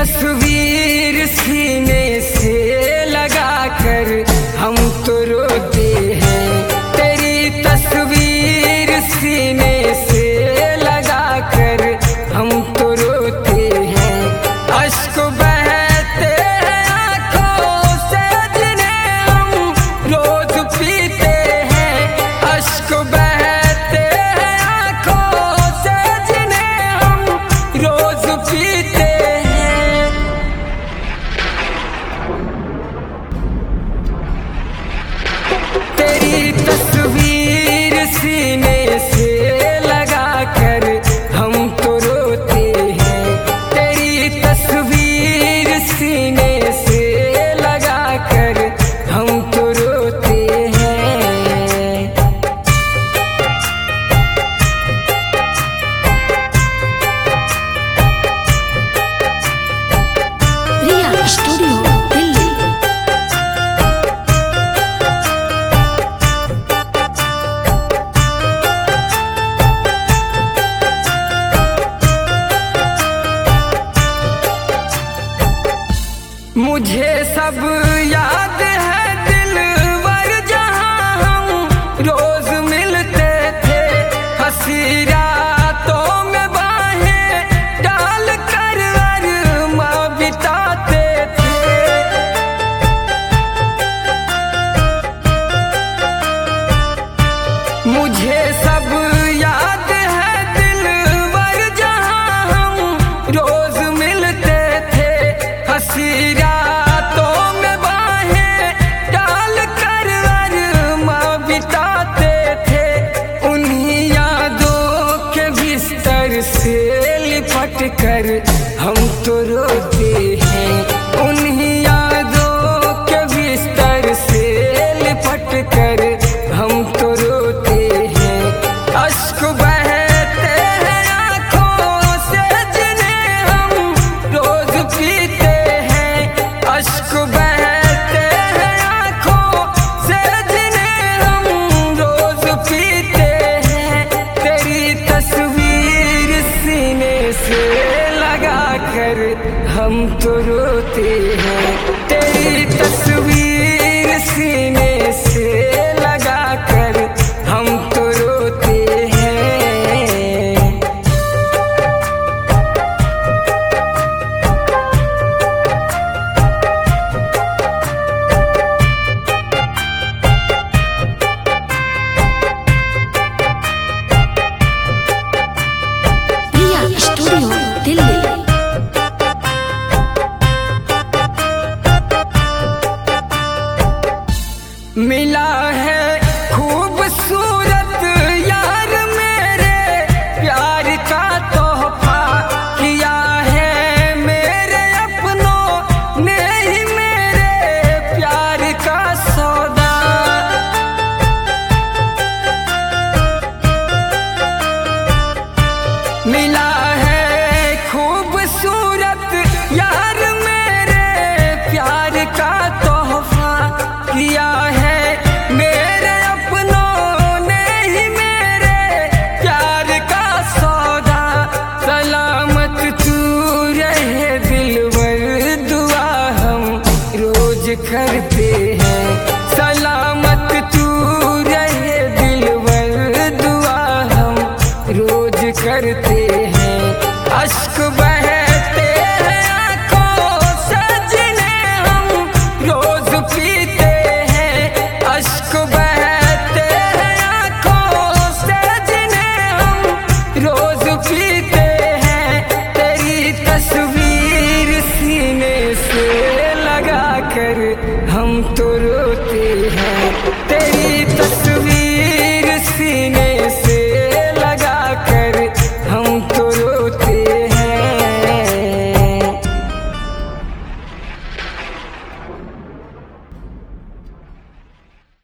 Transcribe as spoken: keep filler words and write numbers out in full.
तस्वीर सीने से लगा कर हम तो रोते हैं। तेरी तस्वीर सीने से लगा कर हम तो रोते हैं। अश्क बहते हैं आँखों से जिन्हें हम रोज पीते हैं। अश्क बहते हैं आँखों से जिन्हें हम रोज पीते हैं। तेरी तस्वीर सीने से लगा कर हम तो रोते हैं। तेरी तस्वीर सीने से लगा कर हम तो रोते हैं। रिया स्टूडियो दिल्ली। मुझे सब याद है दिलवर जहाँ हम रोज मिलते थे। हंसी रातों में बाहें डाल कर अरमा बिताते थे। मुझे सब याद है दिलवर जहाँ हम रोज मिलते थे। हंसी रातों में बाहें डाल कर अरमा बिताते थे। उन्हीं यादों के बिस्तर से लिपट कर हम तो रोते हैं। उन्हीं यादों के बिस्तर से लिपट कर हम तो रोते हैं। अश्क बहते हैं आँखों से जिन्हें हम रोज पीते हैं। अश्क बहते हैं आँखों से जिन्हें हम रोज पीते हैं। तेरी तस्वीर सीने से लगा कर हम तो रोते हैं। तेरी तस्वीर सीने से लगा कर हम तो रोते हैं। रिया स्टूडियो दिल्ली। मिला है खूबसूरत यार मेरे प्यार का तोहफा किया है मेरे अपनों ने ही मेरे प्यार का सौदा। मिला है खूबसूरत यार मेरे प्यार का तोहफा किया है मेरे अपनों ने ही मेरे प्यार का सौदा। सलामत तू रहे दिलवर दुआ हम रोज करते